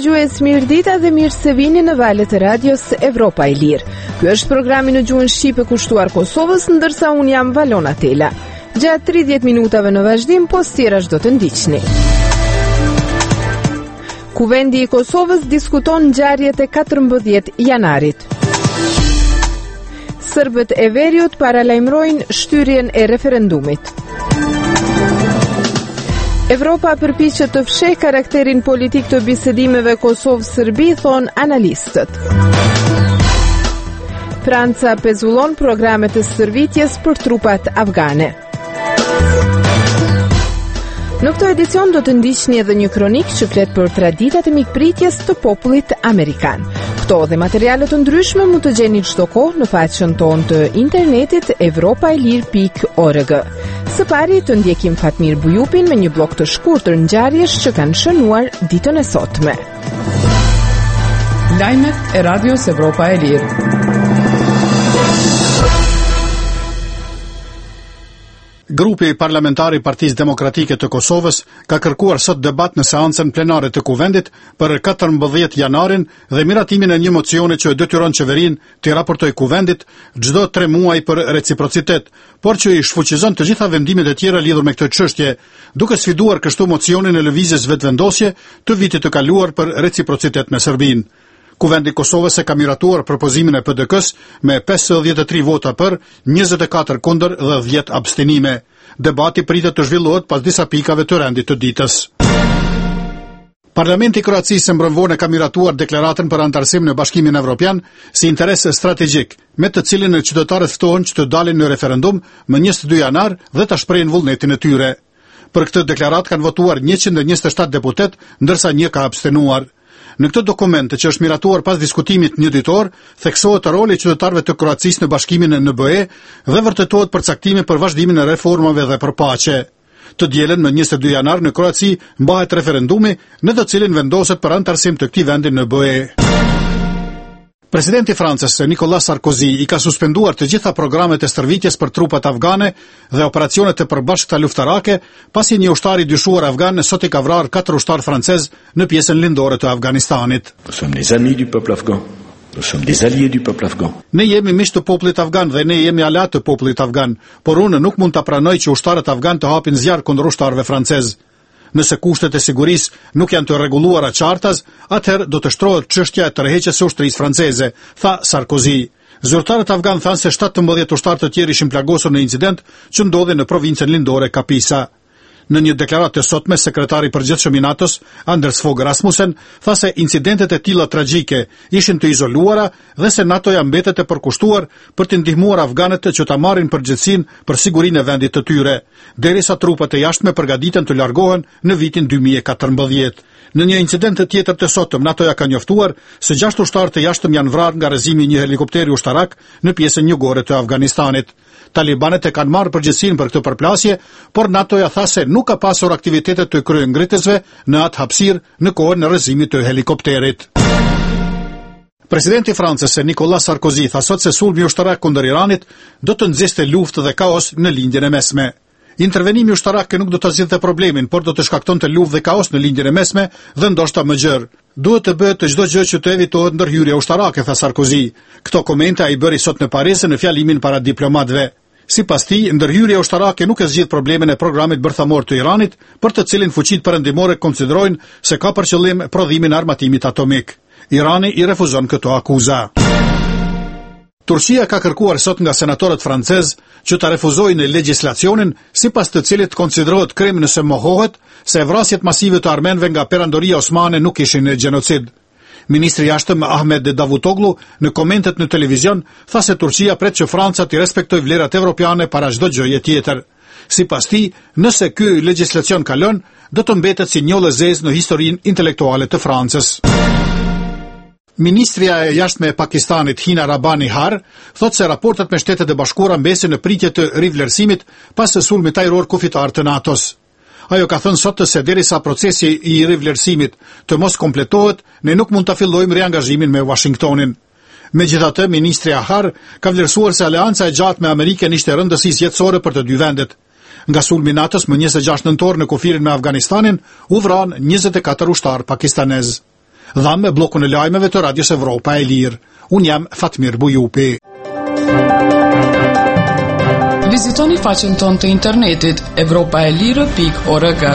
dëgjues, mirëdita dhe mirë se vini në valët e radios Evropa e Lirë. Ky është programi në gjuhën shqipe kushtuar Kosovës, ndërsa unë jam Valona Tela. Gjatë 30 minutave në vazhdim, po tjerash do të ndiqni. Kuvendi i Kosovës diskuton ngjarjet e 14 janarit. Serbët e Veriut paralajmërojnë shtyrjen e referendumit. Evropa përpiqet të fshehë karakterin politik të bisedimeve Kosovë-Serbi, thon analistët. Franca pezullon programet të stërvitjes për trupat afgane. Në këtë edicion do të ndiqni edhe një kronik që flet për traditat e mikpritjes të popullit amerikan. Këto dhe materiale të ndryshme mund të gjeni çdo kohë në faqen tonë të internetit evropaelir.org. Së pari të ndjekim Fatmir Bujupin me një blok të shkurtër ngjarjesh që kanë shënuar ditën e sotme. Lajmet e Radios Evropa e Lirë. Grupi parlamentar i Partisë Demokratike të Kosovës ka kërkuar sot debat në seancën plenare të Kuvendit për 14 janarin dhe miratimin e një mocioni që detyron qeverinë të raportojë Kuvendit çdo 3 muaj për reciprocitet, por që i shfuqizon të gjitha vendimet e tjera lidhur me këtë çështje, duke sfiduar kështu mocionin e lëvizjes vetvendosje të vitit të kaluar për reciprocitet me Serbinë. Kuvendi i Kosovës e ka miratuar propozimin e PDK-s me 53 vota për, 24 kundër dhe 10 abstenime. Debati pritet të zhvillohet pas disa pikave të rendit të ditës. Parlamenti i Kroacisë mbrëm vonë ka miratuar deklaratën për antarësim në Bashkimin Evropian si interes strategjik, me të cilin qytetarët ftohen që të dalin në referendum më 22 janar dhe ta shprehin vullnetin e tyre. Për këtë deklaratë kanë votuar 127 deputet, ndërsa 1 ka abstenuar. Në këtë dokument që është miratuar pas diskutimit një ditor, theksohet roli i qytetarëve të Kroacisë në bashkimin në BE dhe vërtetohet përcaktimi për vazhdimin e reformave dhe për paqe. Të dielën më 22 janar në Kroaci mbahet referendumi në të cilin vendoset për antarësim të këtij vendi në BE. Presidenti i Francës, Nicolas Sarkozy, i ka suspenduar të gjitha programet e stërvitjes për trupat afgane dhe operacionet e përbashkëta luftarake, pasi një ushtar i dyshuar afgan sot i ka vrarë 4 ushtar francez në pjesën lindore të Afganistanit. Nous sommes des amis du peuple afghan. Nous sommes des alliés du peuple afghan. Ne jemi miq të popullit afgan dhe ne jemi aleat të popullit afgan, por unë nuk mund ta pranoj që ushtarët afgan të hapin zjarr kundër ushtarëve francez. Nëse kushtet e sigurisë nuk janë të rregulluara qartas, atëherë do të shtrohet çështja e tërheqjes së ushtrisë franceze, tha Sarkozy. Zyrtarët afgan thanë se 17 ushtarë të tjerë ishin plagosur në incident që ndodhi në provincën lindore Kapisa. Në një deklaratë të sotme, sekretari i përgjithshëm i NATO-s, Anders Fogh Rasmussen, tha se incidentet e tilla tragjike ishin të izoluara dhe se NATO-ja mbetet e përkushtuar për të ndihmuar afganët që ta marrin përgjegjësinë për sigurinë e vendit të tyre, derisa trupat e jashtme përgatiten të largohen në vitin 2014. Në një incident të tjetër të sotëm, NATO-ja ka njoftuar se 6 ushtarë të jashtëm janë vrarë nga rrezimi i një helikopteri ushtarak në pjesën jugore të Afganistanit. Talibanet e kanë marrë përgjegjësinë për këtë përplasje, por NATO-ja tha se nuk ka pasur aktivitete të kryengritësve në atë hapësirë në kohën e rrezimit të helikopterit. Presidenti i Francës, Nicolas Sarkozy, tha sot se sulmi ushtarak kundër Iranit do të nxjiste luftë dhe kaos në lindjen e mesme. Intervenimi ushtarak nuk do të zgjidhte problemin, por do të shkaktonte luftë dhe kaos në lindjen e mesme dhe ndoshta më gjerë. Duhet të bëhet të çdo gjë që të evitohet ndërhyrja ushtarake, tha Sarkozy. Këto komente ai bëri sot në Paris në fjalimin para diplomatëve. Sipas tij, ndërhyrja ushtarake nuk e zgjidh problemin e programit bërthamor të Iranit, për të cilin fuqitë perëndimore konsiderojnë se ka për qëllim prodhimin e armatimit atomik. Irani i refuzon këto akuza. Turqia ka kërkuar sot nga senatorët francez që ta refuzojnë legjislacionin sipas të cilit konsiderohet krim nëse mohohet se vrasjet masive të armenëve nga perandoria osmane nuk ishin gjenocid. Ministri i jashtëm Ahmed Davutoglu në komentet në televizion tha se Turqia pret që Franca të respektojë vlerat evropiane para çdo gjëje tjetër. Sipas tij, nëse ky legjislacion kalon, do të mbetet si një zezë në historinë intelektuale të Francës. Ministria e jashtme e Pakistanit Hina Rabbani Har thot se raportet me Shtetet e Bashkuara mbesin në pritje të rivlerësimit pas së sulmit ajror kufitar të NATO-s. Ajo ka thënë sot se derisa procesi i rivlerësimit të mos kompletohet, ne nuk mund ta fillojmë riangazhimin me Washingtonin. Megjithatë, ministri Har ka vlerësuar se aleanca e gjatë me Amerikën ishte rëndësisë jetësore për të dy vendet. Nga sulmi i NATO-s më 26 nëntor në kufirin me Afganistanin, u vran 24 ushtar pakistanez. Dham me bllokun e lajmeve të Radios Evropa e Lirë. Unë jam Fatmir Bujupi. Vizitoni faqen tonë të internetit evropaelire.org.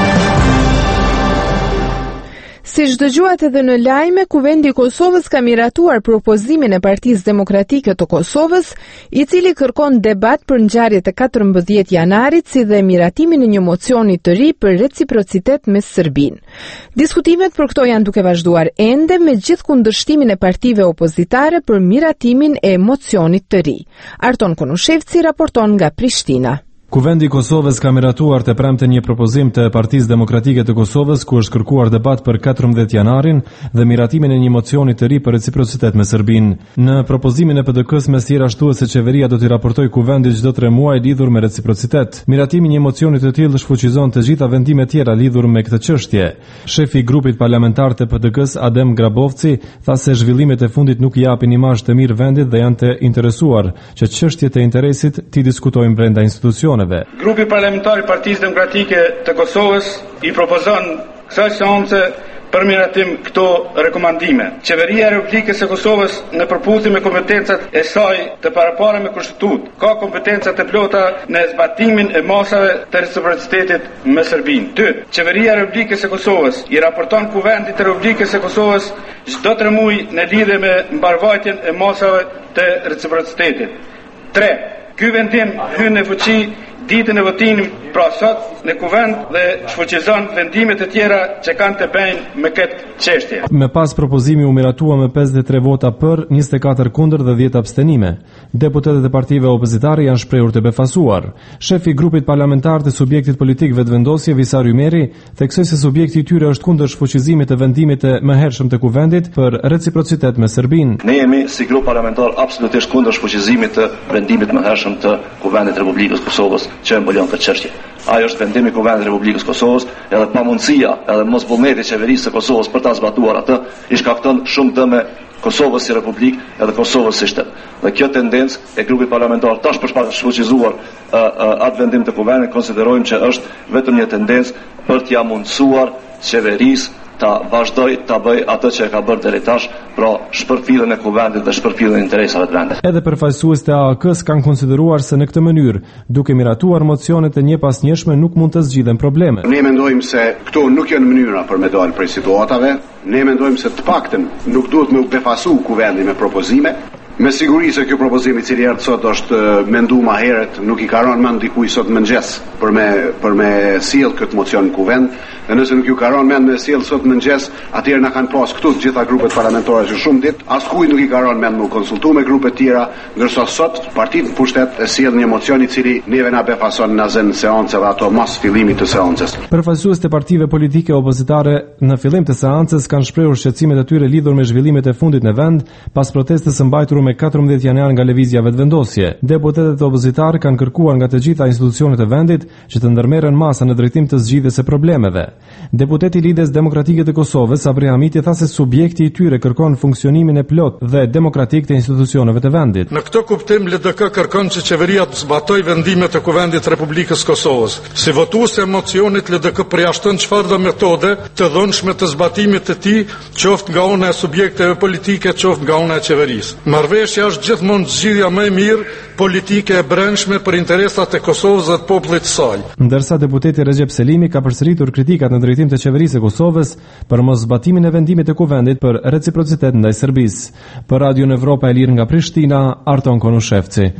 Si dëgjuat edhe në lajme, Kuvendi i Kosovës ka miratuar propozimin e Partisë Demokratike të Kosovës, i cili kërkon debat për ngjarjet e 14 janarit, si dhe miratimin e një mocioni të ri për reciprocitet me Serbinë. Diskutimet për këto janë duke vazhduar ende, me gjithë kundërshtimin e partive opozitare për miratimin e mocionit të ri. Arton Konushevci raporton nga Prishtina. Kuvendi i Kosovës ka miratuar të premte një propozim të Partisë Demokratike të Kosovës ku është kërkuar debat për 14 janarin dhe miratimin e një mocioni të ri për reciprocitet me Serbinë. Në propozimin e PDK-s mesjera shtuhet se qeveria do t'i raportojë Kuvendit çdo 3 muaj lidhur me reciprocitet. Miratimi i një mocioni të tillë shfuqizon të gjitha vendimet tjera lidhur me këtë çështje. Shefi i grupit parlamentar të PDK-s, Adem Grabovci, tha se zhvillimet e fundit nuk i japin imazh të mirë vendit dhe janë të interesuar që çështjet e interesit t'i diskutojnë brenda institucioneve. Grupi parlamentar i Partisë Demokratike të Kosovës i propozon kësaj seance për miratim këto rekomandime. Qeveria e Republikës së Kosovës në përputhje me kompetencat e saj të paraparë me Kushtetutë, ka kompetenca të plota në zbatimin e masave të reciprocitetit me Serbinë. 2. Qeveria e Republikës së Kosovës i raporton Kuvendit të Republikës së Kosovës çdo 3 muaj në lidhje me mbarvajtjen e masave të reciprocitetit. 3. Ky vendim hyn në fuqi ditën e votimit pra sot në Kuvend dhe shfuqizon vendimet e tjera që kanë të bëjnë me këtë çështje. Me pas propozimi u miratua me 53 vota për, 24 kundër dhe 10 abstenime. Deputetët e partive opozitare janë shprehur të befasuar. Shefi i grupit parlamentar të subjektit politik Vetvendosje, Visar Ymeri, theksoi se subjekti i tyre është kundër shfuqizimit të vendimit të mëhershëm të Kuvendit për reciprocitet me Serbinë. Ne jemi si grup parlamentar absolutisht kundër shfuqizimit të vendimit mëhershëm të Kuvendit të Republikës Kosovës që e mbulon këtë çështje. Ajo është vendimi i Kuvendit të Republikës Kosovës, edhe pamundësia, edhe mosvullneti i qeverisë së Kosovës për ta zbatuar atë, i shkakton shumë dëme Kosovës si Republikë edhe Kosovës si shtet. Dhe kjo tendencë e grupit parlamentar tash për shfuqizuar atë vendim të Kuvendit konsiderojmë që është vetëm një tendencë për t'ia mundsuar qeverisë ta vazhdoj ta bëj atë që e ka bërë deri tash, pra shpërfilljen e Kuvendit dhe shpërfilljen e interesave të vendit. Edhe përfaqësues të AAK-s kanë konsideruar se në këtë mënyrë, duke miratuar mocionet e njëpasnjëshme, nuk mund të zgjidhen problemet. Ne mendojmë se këto nuk janë mënyra për me dalë prej situatave. Ne mendojmë se të paktën nuk duhet me u befasu Kuvendi me propozime. Me siguri se kjo propozim i cili erdhi sot është menduar më herët, nuk i ka rënë mend dikujt sot mëngjes për me sjell këtë mocion në Kuvend. Dhe nëse nuk ju ka rënë mend me sjell sot mëngjes, atëherë na kanë pas këtu të gjitha grupet parlamentare që shumë ditë, askujt nuk i ka rënë mend me konsultu me grupet tjera, ndërsa sot partitë në pushtet e sjell një mocion i cili neve na befason në zën seancave ato mas fillimit të seancës. Përfaqësues të partive politike opozitare në fillim të seancës kanë shprehur shqetësimet e tyre lidhur me zhvillimet e fundit në vend pas protestës së mbajtur me 14 janar nga lëvizja Vetvendosje. Deputetët opozitar kanë kërkuar nga të gjitha institucionet e vendit që të ndërmerren masa në drejtim të zgjidhjes së problemeve. Deputeti i Lidhjes Demokratike të Kosovës, Sabri Hamiti, tha se subjekti i tyre kërkon funksionimin e plot dhe demokratik të institucioneve të vendit. Në këtë kuptim LDK kërkon që qeveria të zbatojë vendimet e Kuvendit të Republikës Kosovës. Si votues e mocionit, LDK përjashton çfarëdo metode të dhunshme të zbatimit të tij, qoftë nga ana e subjekteve politike, qoftë nga ana e qeverisë. Marrëveshja është gjithmonë zgjidhja më e mirë politike e brendshme për interesat e Kosovës dhe të popullit të saj. Ndërsa deputeti Recep Selimi ka përsëritur kritikat në drejtim të qeverisë së Kosovës për mos zbatimin e vendimit të Kuvendit për reciprocitet ndaj Serbisë. Për Radio Evropa e Lirë nga Prishtina, Arton Konushevci.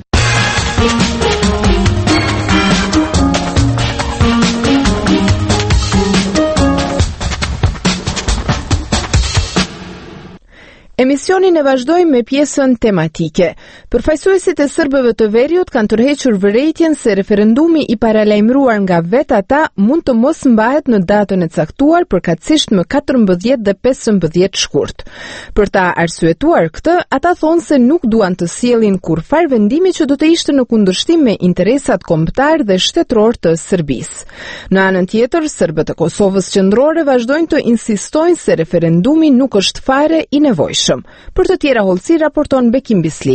Emisionin e vazhdojmë me pjesën tematike. Përfaqësuesit e serbëve të Veriut kanë tërhequr vërejtjen se referendumi i paralajmëruar nga vetë ata mund të mos mbahet në datën e caktuar, përkatësisht më 14 dhe 15 shkurt. Për ta arsyetuar këtë, ata thonë se nuk duan të sjellin kurfar vendimi që do të ishte në kundërshtim me interesat kombëtar dhe shtetëror të Serbisë. Në anën tjetër, serbët e Kosovës qendrore vazhdojnë të insistojnë se referendumi nuk është fare i nevojshëm. Për të tjera hollësi raporton Bekim Bislimi.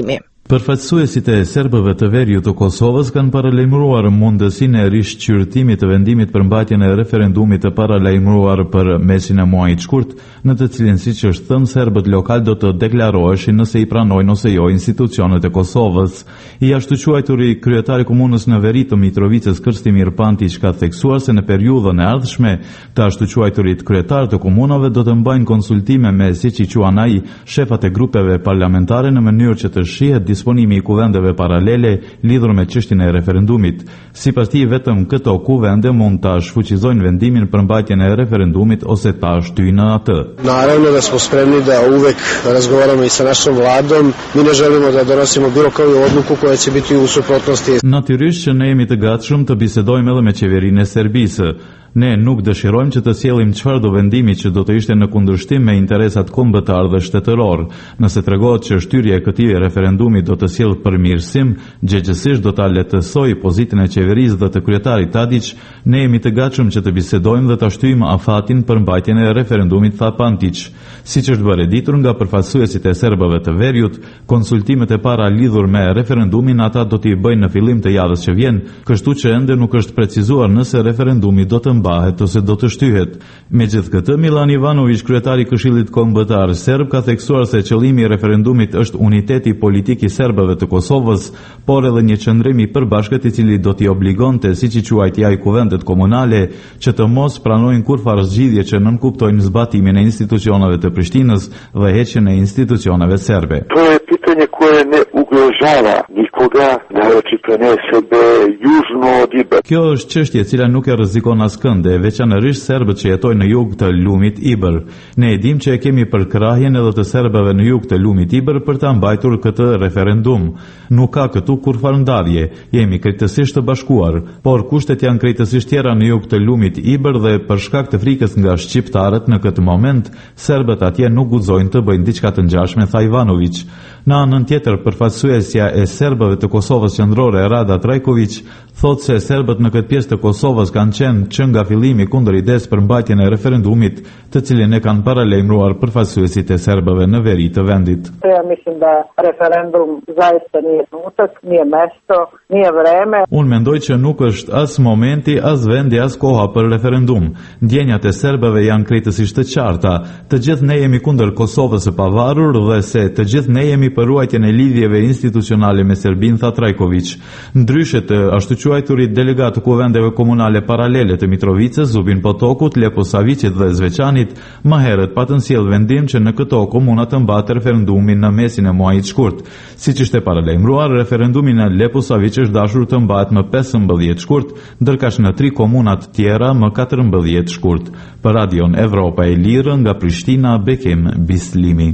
Përfaqësuesit e serbëve të veriut të Kosovës kanë paralajmëruar mundësinë e rishqyrtimit të vendimit për mbajtjen e referendumit të paralajmëruar për mesin e muajit shkurt, në të cilin, siç është thënë, serbët lokal do të deklaroheshin nëse i pranojnë ose jo institucionet e Kosovës. I ashtuquajturi kryetari komunës në veri të Mitrovicës Krstimir Pantić ka theksuar se në periudhën e ardhshme të ashtuquajturit kryetar të komunave do të mbajnë konsultime me, siç i quan ai, shefat e grupeve parlamentare në mënyrë që të shihet disponimi i kuvendeve paralele lidhur me çështjen e referendumit. Sipas tij, vetëm këto kuvende mund ta shfuqizojnë vendimin për mbajtjen e referendumit ose ta shtyjnë atë. Naravno da smo spremni da uvek razgovaramo i sa našom vladom. Mi ne želimo da donosimo bilo koju odluku koja će biti u suprotnosti. Natyrisht që ne jemi të gatshëm të bisedojmë edhe me qeverinë e Serbisë. Ne nuk dëshirojmë që të sjellim çfarë do vendimi që do të ishte në kundërshtim me interesat kombëtar dhe shtetëror. Nëse tregohet që shtyrja e këtij referendumi do të sjellë përmirësim, gjëgjësisht do ta lehtësojë pozitën e qeverisë dhe të kryetarit Tadić, ne jemi të gatshëm që të bisedojmë dhe ta shtyjmë afatin për mbajtjen e referendumit, tha Pantić. Siç është bërë ditur nga përfaqësuesit e serbëve të veriut, konsultimet e para lidhur me referendumin ata do t'i bëjnë në fillim të javës që vjen, kështu që ende nuk është precizuar nëse referendumi do të mbahet ose do të shtyhet. Megjithatë, Milan Ivanović, kryetari i Këshillit Kombëtar Serb, ka theksuar se qëllimi i referendumit është uniteti politik i serbëve të Kosovës, por edhe një qëndrim i përbashkët i cili do t'i obligonte, siç i quajti ai, kuvendet komunale që të mos pranojnë kurrfarë zgjidhje që nënkuptojnë zbatimin e institucioneve të Prishtinës dhe heqjen e institucioneve serbe. To je pitanje koje ne ugrožava nikoga, naročito ne sebe južno od Ibra. Kjo është çështje e cila nuk e rrezikon askënd, veçanërisht serbët që jetojnë në jug të lumit Ibër. Ne e dimë që e kemi përkrahjen edhe të serbëve në jug të lumit Ibër për ta mbajtur këtë referendum. Nuk ka këtu kurrfarë ndarje, jemi krejtësisht të bashkuar, por kushtet janë krejtësisht tjera në jug të lumit Ibër dhe për shkak të frikës nga shqiptarët në këtë moment, serbët atje nuk guxojnë të bëjnë diçka të ngjashme, tha Ivanović. Në anën tjetër, përfaqësuesja e serbëve të Kosovës qendrore Rada Trajković thotë se serbët në këtë pjesë të Kosovës kanë qenë që nga fillimi kundër idesë për mbajtjen e referendumit, të cilin e kanë paralajmëruar përfaqësuesit e serbëve në veri të vendit. Ja mislim da referendum zaista nije trenutak, nije mesto, nije vreme. Unë mendoj që nuk është as momenti, as vendi, as koha për referendum. Ndjenjat e serbëve janë krejtësisht të qarta. Të gjithë ne jemi kundër Kosovës së pavarur dhe se të gjithë ne jemi për ruajtjen e lidhjeve institucionale me Serbinë, tha Trajković. Ndryshe të ashtuquajturit delegat të kuvendeve komunale paralele të Mitrovicës, Zubin Potokut, Lepo Savicit dhe Zveçanit, më herët patën sjell vendim që në këto komuna të mbahet referendumi në mesin e muajit shkurt. Siç ishte paralajmëruar, referendumi në Lepo Savic është dashur të mbahet më 15 shkurt, ndërkaq në 3 komuna të tjera më 14 shkurt. Për Radion Evropa e Lirë nga Prishtina, Bekim Bislimi.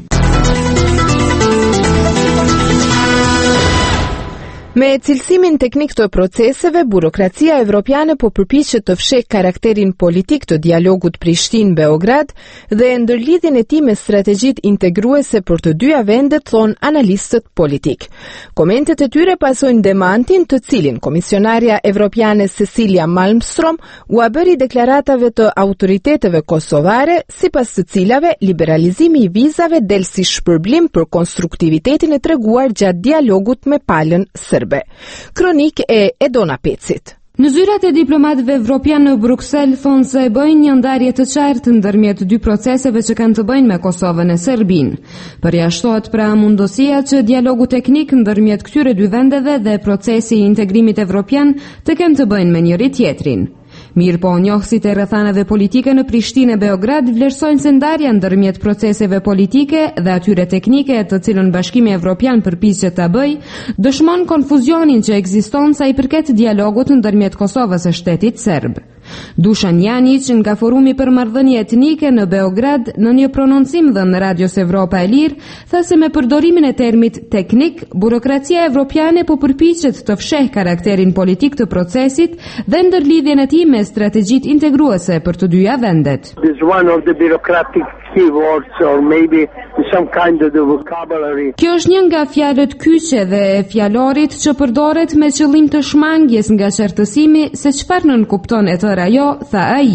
Me cilësimin teknik të proceseve, burokracia evropiane po përpiqet të fshehë karakterin politik të dialogut Prishtinë-Beograd dhe ndërlidhjen e tij me strategjitë integruese për të dyja vendet, thon analistët politik. Komentet e tyre pasojnë demantin të cilin komisionarja evropiane Cecilia Malmström u bëri deklaratave të autoriteteve kosovare, sipas të cilave liberalizimi i vizave del si shpërblim për konstruktivitetin e treguar gjatë dialogut me palën serbe. Kronik e Edona Pecit. Në zyrat e diplomatëve evropian në Bruksel thonë se bëjnë një ndarje të qartë ndërmjet dy proceseve që kanë të bëjnë me Kosovën e Serbinë. Përjashtohet pra mundësia që dialogu teknik ndërmjet këtyre dy vendeve dhe procesi i integrimit evropian të kenë të bëjnë me njëri tjetrin. Mirë po, njohësit e rrethanave politike në Prishtinë e Beograd vlerësojnë se ndarja ndërmjet proceseve politike dhe atyre teknike të cilën Bashkimi Evropian përpiqet ta bëjë, dëshmon konfuzionin që ekziston sa i përket dialogut ndërmjet Kosovës së shtetit serb. Dušan Janić nga Forumi për marrëdhënie etnike në Beograd në një prononcim dhënë në Radios Evropa e Lirë, tha se me përdorimin e termit teknik, burokracia evropiane po përpiqet të fshehë karakterin politik të procesit dhe ndërlidhjen e tij me strategjitë integruese për të dyja vendet. Kjo është një nga fjalët kyçe dhe e fjalorit që përdoret me qëllim të shmangjes nga qartësimi se çfarë nënkupton e tërë ajo, tha ai.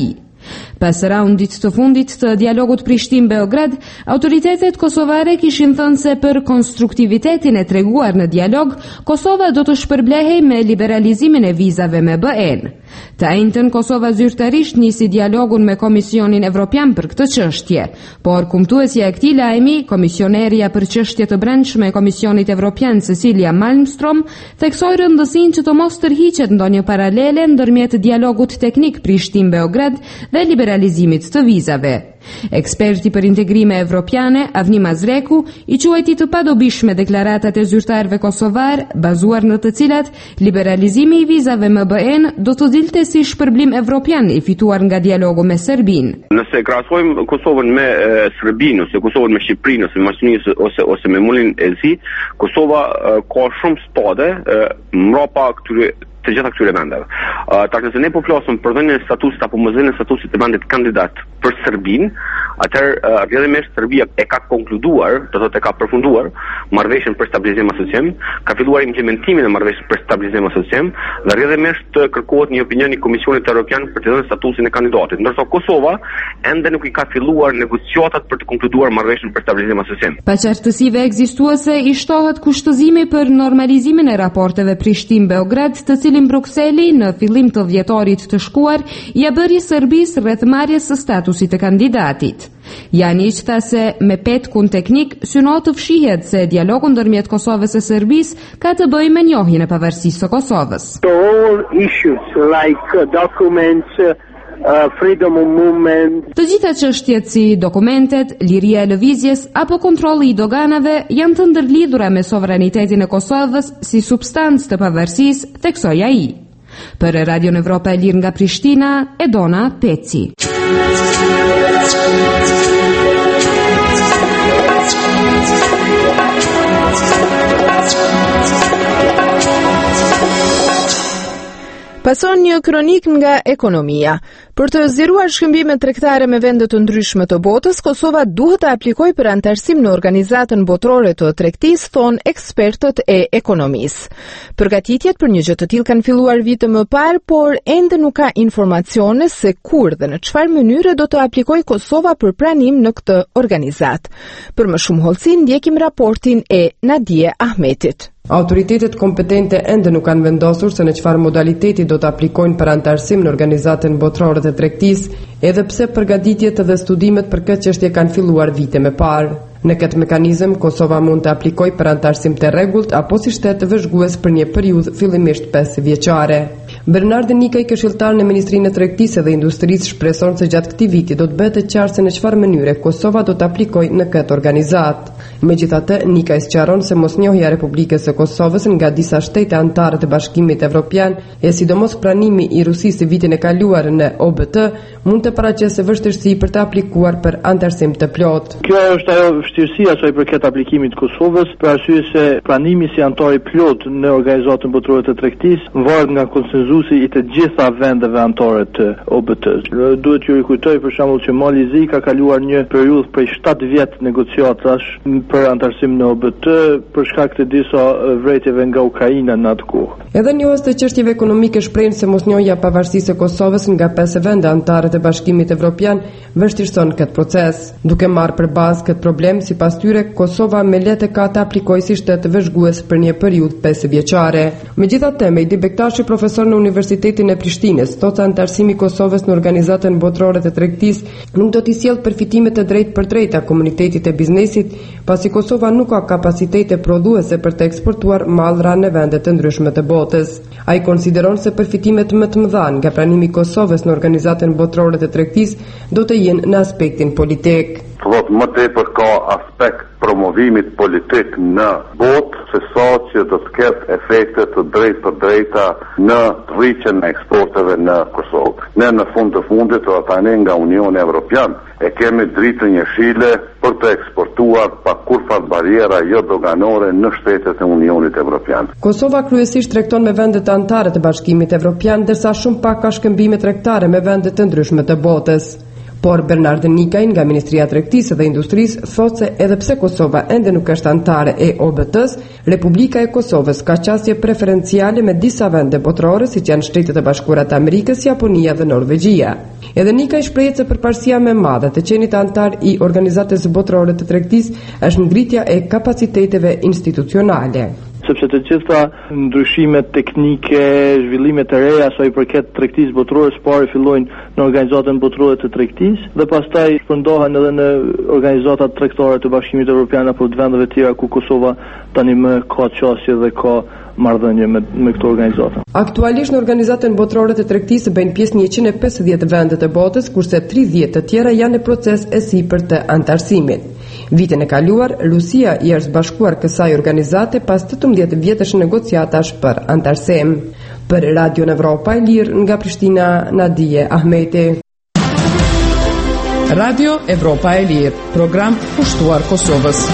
Pas raundit të fundit të dialogut Prishtinë-Beograd, autoritetet kosovare kishin thënë se për konstruktivitetin e treguar në dialog, Kosova do të shpërblehej me liberalizimin e vizave me BE-n. Të njëjtën Kosova zyrtarisht nisi dialogun me Komisionin Evropian për këtë çështje, por kumtuesja e këtij lajmi, komisionerja për çështje të brendshme e Komisionit Evropian Cecilia Malmström, theksoi rëndësinë që të mos tërhiqet ndonjë paralele ndërmjet dialogut teknik Prishtinë-Beograd dhe liberalizimit të vizave. Eksperti për integrime evropiane, Avni Mazreku, i quajti të padobishme deklaratat e zyrtarëve kosovar, bazuar në të cilat liberalizimi i vizave me BE-n do të dilte si shpërblim evropian i fituar nga dialogu me Serbinë. Nëse krahasojmë Kosovën me Serbinë ose Kosovën me Shqipërinë ose me Maqedonisë ose me Mulin e Zi, Kosova ka shumë stade mbrapa të gjitha këtyre vendeve. Nëse ne po flasim për dhënien e statusit apo mosdhënien e statusit të vendit kandidat për Serbinë, atëherë rrjedhimisht Serbia e ka konkluduar, do thotë e ka përfunduar marrëveshjen për stabilizim asociim, ka filluar implementimin e marrëveshjes për stabilizim asociim dhe rrjedhimisht kërkohet një opinion i Komisionit Evropian për të dhënë statusin e kandidatit, ndërsa Kosova ende nuk i ka filluar negociatat për të konkluduar marrëveshjen për stabilizim asociim. Pa qartësive ekzistuese i shtohet kushtëzimi për normalizimin e raporteve Prishtinë-Beograd, të cilin Brukseli në fillim të vjetorit të shkuar ia bëri Serbisë rreth marrjes së statusit të kandidatit. Janić tha se me petkun teknik synon të fshihet se dialogu ndërmjet Kosovës e Serbisë ka të bëjë me njohjen e pavarësisë së Kosovës. All issues like documents, freedom of movement. Të gjitha çështjet si dokumentet, liria e lëvizjes apo kontrolli i doganave janë të ndërlidhura me sovranitetin e Kosovës si substancë të pavarësisë, theksoi ai. Për Radio Evropa e Lirë nga Prishtina, Edona Peci. Pason një kronik nga ekonomia. Për të zgjeruar shkëmbimet tregtare me vende të ndryshme të botës, Kosova duhet të aplikojë për anëtarësim në Organizatën Botërore të Tregtisë, thon ekspertët e ekonomisë. Përgatitjet për një gjë të tillë kanë filluar vite më parë, por ende nuk ka informacione se kur dhe në çfarë mënyre do të aplikojë Kosova për pranim në këtë organizatë. Për më shumë hollësi ndjekim raportin e Nadie Ahmetit. Autoritetet kompetente ende nuk kanë vendosur se në çfarë modaliteti do të aplikojnë për anëtarësim në Organizatën Botërore të Tregtisë, edhe pse përgatitjet dhe studimet për këtë çështje kanë filluar vite më parë. Në këtë mekanizëm, Kosova mund të aplikojë për anëtarësim të rregullt apo si shtet vëzhgues për një periudhë fillimisht 5 vjeçare. Bernard Nikaj, këshilltar në Ministrinë e Tregtisë dhe Industrisë, shpreson se gjatë këtij viti do të bëhet të qartë se në çfarë mënyre Kosova do të aplikojë në këtë organizatë. Megjithatë, Nikaj sqaron se mosnjohja e Republikës së Kosovës nga disa shtete anëtare të Bashkimit Evropian e sidomos pranimi i Rusisë vitin e kaluar në OBT mund të paraqesë vështirësi për të aplikuar për anëtarësim të plotë. Kjo është ajo vështirësia sa i përket aplikimit të Kosovës, për arsye se pranimi si anëtar i plot në Organizatën Botërore të Tregtisë varet nga konsenzusi i të gjitha vendeve anëtare të OBT-s. Duhet t'ju rikujtoj për shembull që Mali Zi ka kaluar një periudhë prej 7 vjet negociatash për anëtarësim në OBT për shkak të disa vretjeve nga Ukraina në atë kohë. Edhe njohës të çështjeve ekonomike shprehin se mosnjohja e pavarësisë së Kosovës nga 5 vende anëtare të Bashkimit Evropian vështirëson këtë proces. Duke marrë për bazë këtë problem, sipas tyre, Kosova me lehtë ka të aplikojë si shtet vëzhgues për një periudhë 5 vjeçare. Megjithatë, Mejdi Bektashi, profesor në Universitetin e Prishtinës, thotë se anëtarësimi i Kosovës në Organizatën Botërore të Tregtisë nuk do t'i sjellë përfitime të drejtë për drejta komunitetit e biznesit, pasi Kosova nuk ka kapacitete prodhuese për të eksportuar mallra në vende të ndryshme të botës. Ai konsideron se përfitimet më të mëdha nga pranimi i Kosovës në Organizatën Botërore të Tregtisë do të jenë në aspektin politik. Thot më tepër ka aspekt promovimit politik në botë se sa që do të ketë efekte të drejtë për drejta në rritjen e eksporteve në Kosovë. Ne në fund të fundit tani nga Unioni Evropian e kemi dritën jeshile për të eksportuar pa kurfar bariera jo doganore në shtetet e Unionit Evropian. Kosova kryesisht tregton me vendet anëtare të Bashkimit Evropian, ndërsa shumë pak ka shkëmbime tregtare me vende të ndryshme të botës. Por Bernard Nikaj nga Ministria e Tregtisë dhe Industrisë thotë se edhe pse Kosova ende nuk është anëtare e OBT-s, Republika e Kosovës ka qasje preferenciale me disa vende botërore, siç janë Shtetet e Bashkuara të Amerikës, Japonia dhe Norvegjia. Edhe Nikaj shprehet se përparësia më e madhe të qenit antar i Organizatës Botërore të Tregtisë është ngritja e kapaciteteve institucionale. Sepse të gjitha ndryshimet teknike, zhvillimet e reja sa i përket tregtisë botërore së pari fillojnë në Organizatën Botërore të Tregtisë dhe pastaj shpërndohen edhe në organizatat tregtare të Bashkimit Evropian apo të vendeve tjera ku Kosova tani më ka qasje dhe ka marrëdhënie me këto organizata. Aktualisht në Organizatën Botërore të Tregtisë bëjnë pjesë 150 vende të botës, kurse 30 të tjera janë në proces e sipër të antarësimit. Vitin e kaluar, Rusia i është bashkuar kësaj organizate pas 18 vjetësh negociatash për antarësim. Për Radio Evropa e Lirë nga Prishtina, Nadije Ahmeti. Radio Evropa e Lirë, program pushtuar Kosovës.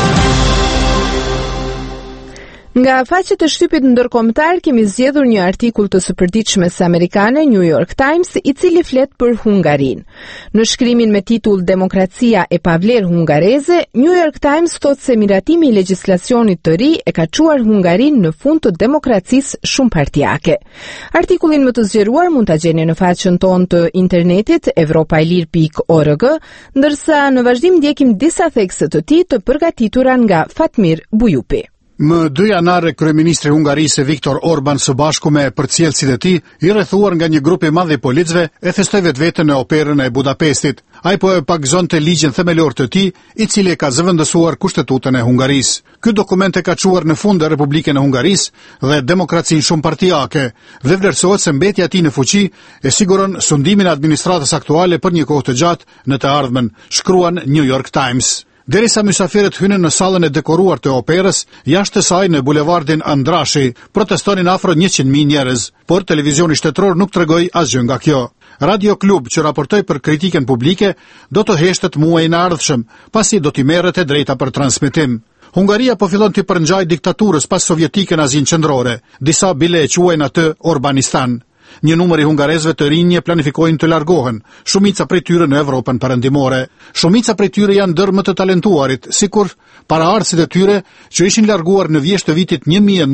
Nga faqet e shtypit ndërkombëtar kemi zgjedhur një artikull të së përditshmes amerikane New York Times, i cili flet për Hungarinë. Në shkrimin me titull Demokracia e pavlerë hungareze, New York Times thotë se miratimi i legjislacionit të ri e ka çuar Hungarinë në fund të demokracisë shumëpartiake. Artikullin më të zgjeruar mund ta gjeni në faqen tonë të internetit evropailir.org, ndërsa në vazhdim ndjekim disa thekse të tij të përgatitura nga Fatmir Bujupi. Më 2 janar kryeministri i Hungarisë Viktor Orban së bashku me përcjellësit e tij, i rrethuar nga një grup i madh i policëve, e festoi vetveten në operën e Budapestit. Ai po e pagëzonte ligjin themelor të tij, i cili e ka zëvendësuar kushtetutën e Hungarisë. Ky dokument e ka çuar në fund Republikën e Hungarisë dhe demokracinë shumëpartiake dhe vlerësohet se mbetja e tij në fuqi e siguron sundimin e administratës aktuale për një kohë të gjatë në të ardhmen, shkruan New York Times. Derisa mysafirët hynin në sallën e dekoruar të operës, jashtë saj në bulevardin Andrashi, protestonin afro 100.000 njerëz, por televizioni shtetëror nuk tregoi asgjë nga kjo. Radio Klub, që raportoi për kritikën publike, do të heshtet muajin e ardhshëm, pasi do t'i merret e drejta për transmetim. Hungaria po fillon të përngjajë diktaturës pas sovjetike në Azinë Qendrore. Disa bile e quajnë atë Orbanistan. Një numër i hungarezëve të rinj planifikojnë të largohen, shumica prej tyre në Evropën perëndimore. Shumica prej tyre janë ndër më të talentuarit, sikur paraardhësit e tyre që ishin larguar në vjesht të vitit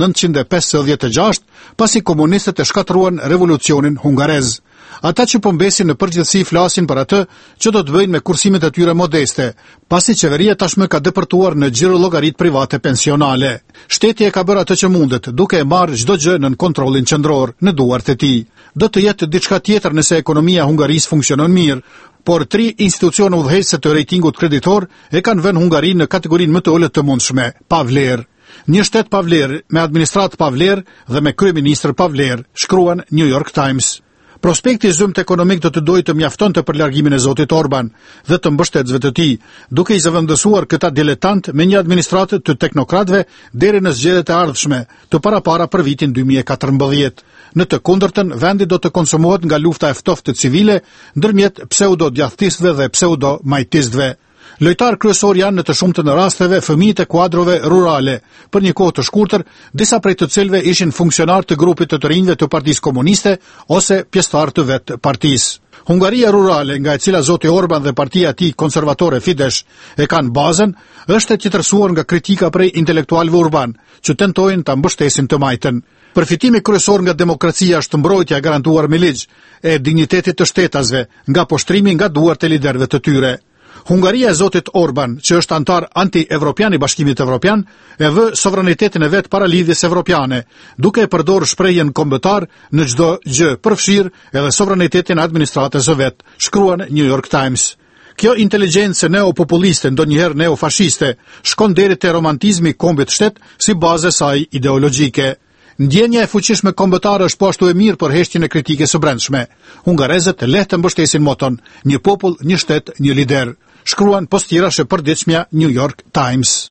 1956, pasi komunistët e shkatruan revolucionin hungarez. Ata që po mbesin në përgjithësi flasin për atë që do të bëjnë me kursimet e tyre modeste, pasi qeveria tashmë ka depërtuar në xhiro llogarit private pensionale. Shteti e ka bërë atë që mundet, duke e marrë çdo gjë nën kontrollin qendror, në duart e tij. Do të jetë diçka tjetër nëse ekonomia hungarisë funksionon mirë, por 3 institucione udhëheqëse të ratingut kreditor e kanë vënë Hungarinë në kategorinë më të ulët të mundshme, pa vlerë. Një shtet pa vlerë, me administratë pa vlerë dhe me kryeministër pa vlerë, shkruan New York Times. Prospekti i zymt ekonomik do të dojë të mjaftonte për largimin e zotit Orban dhe të mbështetësve të tij, duke i zëvendësuar këta diletant me një administratë të teknokratëve deri në zgjedhjet e ardhshme, të parapara për vitin 2014. Në të kundërtën, vendi do të konsumohet nga lufta e ftoftë civile ndërmjet pseudo-djathtistëve dhe pseudo-majtistëve. Lojtar kryesor janë në të shumtën e rasteve fëmijët e kuadrove rurale, për një kohë të shkurtër, disa prej të cilëve ishin funksionar të grupit të rinjve të Partisë Komuniste ose pjesëtar të vetë partisë. Hungaria rurale, nga e cila zoti Orban dhe partia e tij konservatore Fidesz e kanë bazën, është e tjetërsuar nga kritika prej intelektualëve urban, që tentojnë ta mbështesin të majtën. Përfitimi kryesor nga demokracia është mbrojtja e garantuar me ligj e dignitetit të shtetasve, nga poshtrimi nga duart e liderëve të tyre. Hungaria e zotit Orban, që është antar anti-evropian i Bashkimit Evropian, e vë sovranitetin e vet para lidhjes evropiane, duke e përdorur shprehjen kombëtar në çdo gjë, përfshirë edhe sovranitetin e administratës së vet, shkruan New York Times. Kjo inteligjencë neopopuliste, ndonjëherë neofashiste, shkon deri te romantizmi i kombit shtet si bazë e saj ideologjike. Ndjenja e fuqishme kombëtare është po ashtu e mirë për heshtjen e kritikës së brendshme. Hungarezët lehtë mbështesin moton: një popull, një shtet, një lider, shkruan postirash e përditshmja New York Times.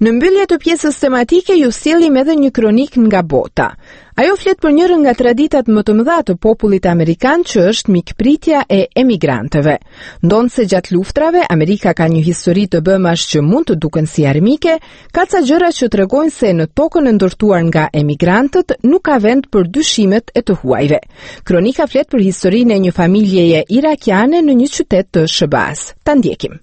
Në mbyllje të pjesës tematike ju sjellim edhe një kronik nga bota. Ajo flet për njërën nga traditat më të mëdha të popullit amerikan që është mikpritja e emigrantëve. Ndonë se gjatë luftrave, Amerika ka një histori të bëmash që mund të duken si armike, ka ca gjëra që tregojnë se në tokën e ndërtuar nga emigrantët nuk ka vend për dyshimet e të huajve. Kronika flet për historinë e një familjeje irakiane në një qytet të SBA-s. Ta ndjekim.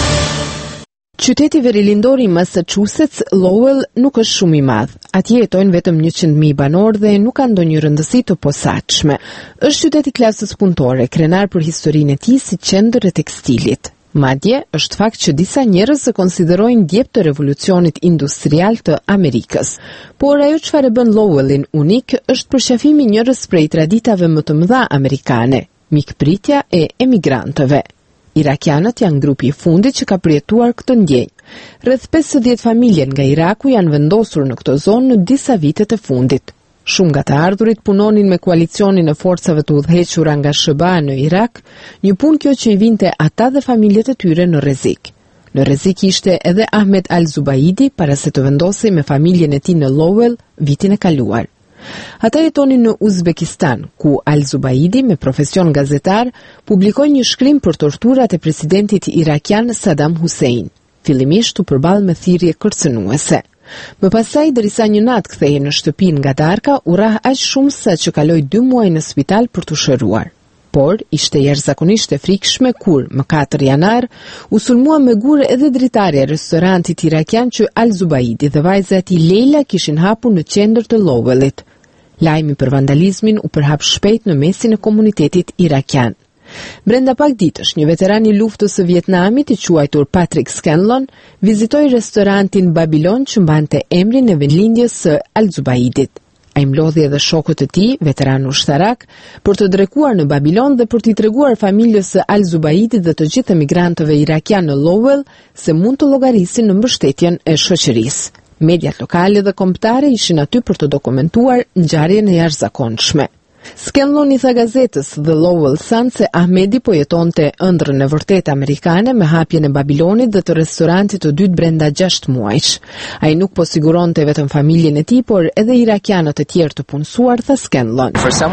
Qyteti verilindor i Massachusetts, Lowell, nuk është shumë i madh. Atje jetojnë vetëm 100.000 banorë dhe nuk ka ndonjë rëndësi të posaçme. Është qytet i klasës punëtore, krenar për historinë e tij si qendër e tekstilit. Madje, është fakt që disa njerëz e konsiderojnë djep të revolucionit industrial të Amerikës. Por ajo çfarë bën Lowellin unik është përqafimi njërës prej traditave më të mëdha amerikane, mikpritja e emigrantëve. Irakianët janë grupi i fundit që ka përjetuar këtë ndjenjë. Rreth 50 familje nga Iraku janë vendosur në këtë zonë në disa vitet e fundit. Shumë nga të ardhurit punonin me koalicionin e forcave të udhëhequra nga SBA në Irak, një punë kjo që i vinte ata dhe familjet e tyre në rrezik. Në rrezik ishte edhe Ahmed Al-Zubaidi para se të vendosej me familjen e tij në Lowell vitin e kaluar. Ata jetonin në Uzbekistan, ku Al-Zubaidi, me profesion gazetar, publikoi një shkrim për torturat e presidentit irakian Saddam Hussein, fillimisht u përball me thirrje kërcënuese. Më pasaj, derisa një natë kthehej në shtëpinë nga darka, u rrah aq shumë sa që kaloi 2 muaj në spital për të shëruar. Por, ishte jashtëzakonisht e frikshme kur, më 4 janar, u sulmua me gur edhe dritarja e restorantit irakian që Al-Zubaidi dhe vajza e tij Leila kishin hapur në qendër të Lowellit. Lajmi për vandalizmin u përhap shpejt në mesin e komunitetit irakian. Brenda pak ditësh, një veteran i luftës së Vietnamit, i quajtur Patrick Scanlon, vizitoi restorantin Babylon që mbante emrin e vendlindjes së Al-Zubaidit. Ai mlodhi edhe shokët e tij, veteran ushtarak, për të drekuar në Babylon dhe për t'i treguar familjes së Al-Zubaidit dhe të gjithë emigrantëve irakian në Lowell se mund të llogarisin në mbështetjen e shoqërisë. Mediat lokale dhe kombëtare ishin aty për të dokumentuar ngjarjen e jashtëzakonshme. Scanlon i tha gazetës The Lowell Sun se Ahmedi po jetonte ëndrrën e vërtetë amerikane me hapjen e Babilonit dhe të restorantit të dytë brenda 6 muajsh. Ai nuk po siguronte vetëm familjen e tij, por edhe irakianët e tjerë të punësuar, tha Scanlon.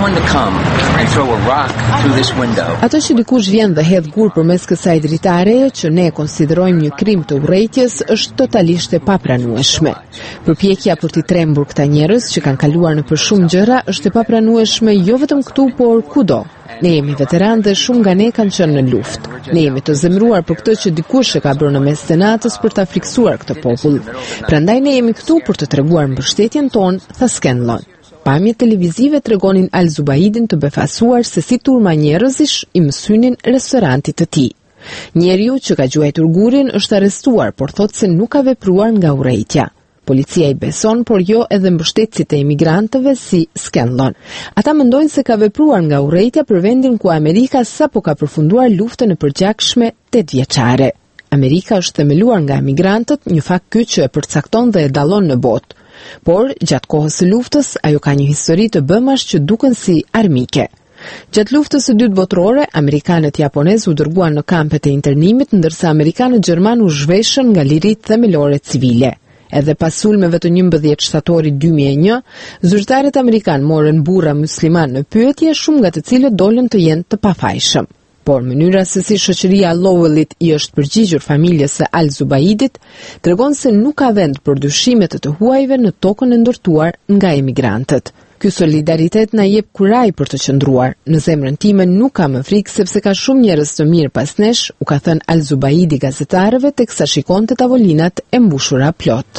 Ato që dikush vjen dhe hedh gur përmes kësaj dritareje që ne konsiderojmë një krim të urrejtjes është totalisht e papranueshme. Përpjekja për t'i trembur këta njerëz që kanë kaluar nëpër shumë gjëra është e papranueshme jo vetëm këtu, por kudo. Ne jemi veteran dhe shumë nga ne kanë qenë në luftë. Ne jemi të zemruar për këtë që dikush e ka bërë në mes të natës për ta friksuar këtë popull. Prandaj ne jemi këtu për të treguar mbështetjen tonë, tha Scanlon. Pamjet televizive tregonin Al-Zubaidin të befasuar se si turma njerëzish i mësynin restorantit të tij. Njeriu që ka gjuajtur gurin është arrestuar, por thotë se nuk ka vepruar nga urrejtja. Policia i beson, por jo edhe mbështetësit e emigrantëve si Scanlon. Ata mendojnë se ka vepruar nga urrejtja për vendin ku Amerika sapo ka përfunduar luftën e përgjakshme 8 vjeçare. Amerika është themeluar nga emigrantët, një fakt ky që e përcakton dhe e dallon në botë. Por, gjatë kohës së luftës, ajo ka një histori të bëmash që duken si armike. Gjatë luftës së dytë botërore, amerikanët japonez u dërguan në kampet e internimit, ndërsa amerikanët gjerman u zhveshën nga liritë themelore civile. Edhe pas sulmeve të 11 shtatori 2001, zyrtarët amerikan morën burra musliman në pyetje, shumë nga të cilët dolën të jenë të pafajshëm. Por mënyra se si shoqëria Lowellit i është përgjigjur familjes së Al-Zubaidit tregon se nuk ka vend për dyshimet e të huajve në tokën e ndërtuar nga emigrantët. Ky solidaritet na jep kuraj për të qëndruar. Në zemrën time nuk kam më frikë sepse ka shumë njerëz të mirë pas nesh, u ka thënë Al-Zubaidi gazetarëve teksa shikonte tavolinat e mbushura plot.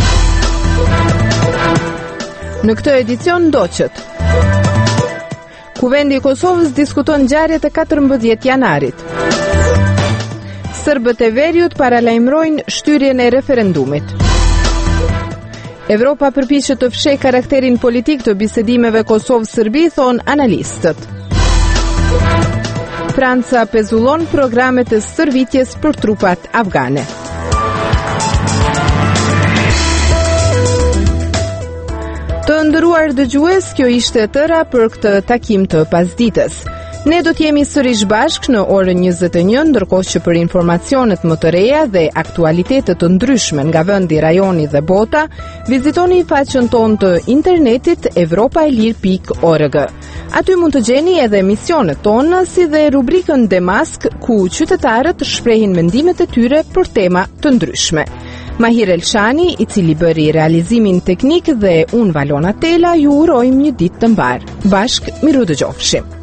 Në këtë edicion ndoqët. Kuvendi i Kosovës diskuton ngjarjet e 14 janarit. Serbët e Veriut paralajmërojnë shtyrjen e referendumit. Evropa përpiqet të fshehë karakterin politik të bisedimeve Kosovë-Serbi, thon analistët. Franca pezullon programet e stërvitjes për trupat afgane. Të nderuar dëgjues, kjo ishte tëra për këtë takim të pasdites. Ne do të jemi sërish bashk në orën 21, ndërkohë që për informacionet më të reja dhe aktualitetet të ndryshme nga vendi, rajoni dhe bota, vizitoni faqen tonë të internetit evropaelir.org. Aty mund të gjeni edhe emisionet tona si dhe rubrikën Demask, ku qytetarët shprehin mendimet e tyre për tema të ndryshme. Mahir Elshani, i cili bëri realizimin teknik, dhe unë Valona Tela, ju urojmë një ditë të mbar. Bashk, miru dëgjofshim.